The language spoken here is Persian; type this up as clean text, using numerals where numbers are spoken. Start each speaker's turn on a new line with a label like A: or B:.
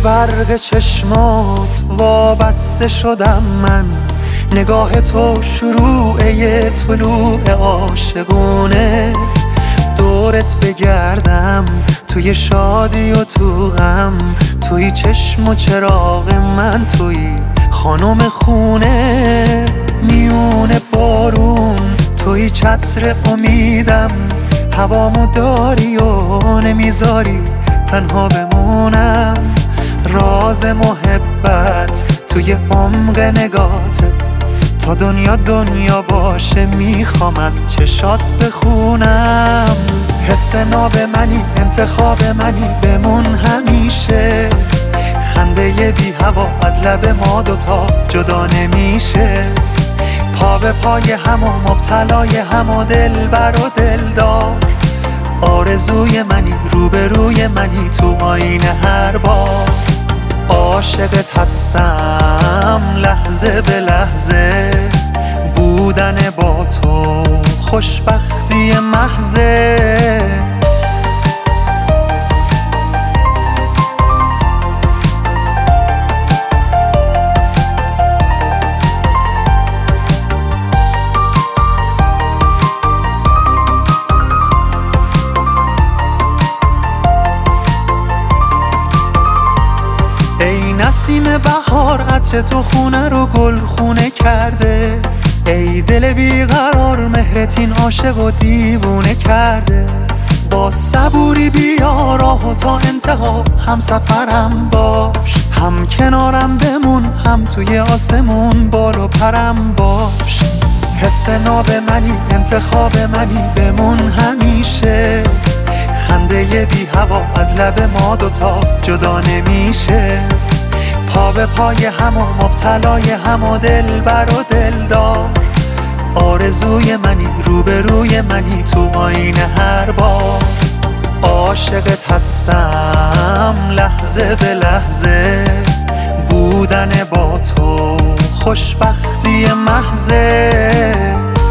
A: برق چشمات وابسته شدم من، نگاه تو شروع طلوع عاشقونه. دورت بگردم توی شادی و تو غم، توی چشم و چراغ من، توی خانم خونه. میونه بارون توی چتر امیدم، هوامو داری و نمیذاری تنها بمونم. راز محبت توی عمق نگاته، تا دنیا باشه میخوام از چشات بخونم. حس ناب منی، انتخاب منی، بمون همیشه. خنده بی هوا از لب ما دوتا جدا نمیشه. پا به پای هم و مبتلای هم و دلبر و دلدار. آرزوی منی، روبروی منی، تو آینه هر بار. عاشقت هستم لحظه به لحظه، بودن با تو خوشبختی محضه. ای نسیم بهار، عطر تو خونه رو گل خونه کرده. ای دل بیقرار، مهرتین عاشق و دیوونه کرده. با صبوری بیا راهو تا انتها، هم سفرم باش، هم کنارم بمون، هم توی آسمون بال و پرم باش. حس ناب منی، انتخاب منی، بمون همیشه. خنده بی هوا از لب ما دوتا جدا نمیشه. پا به پای هم و مبتلای هم و دلبر و دلدار. آرزوی منی، روبروی منی، تو آینه هر بار. عاشقت هستم لحظه به لحظه، بودن با تو خوشبختی محضه.